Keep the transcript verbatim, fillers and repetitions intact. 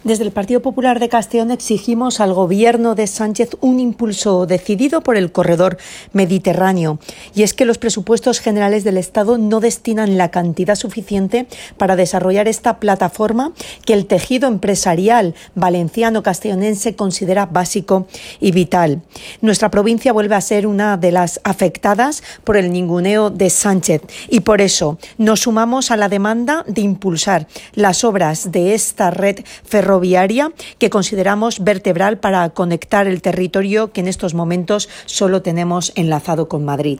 Desde el Partido Popular de Castellón exigimos al Gobierno de Sánchez un impulso decidido por el corredor mediterráneo. Y es que los presupuestos generales del Estado no destinan la cantidad suficiente para desarrollar esta plataforma que el tejido empresarial valenciano-castellonense considera básico y vital. Nuestra provincia vuelve a ser una de las afectadas por el ninguneo de Sánchez y por eso nos sumamos a la demanda de impulsar las obras de esta red ferroviaria ferroviaria que consideramos vertebral para conectar el territorio que en estos momentos solo tenemos enlazado con Madrid.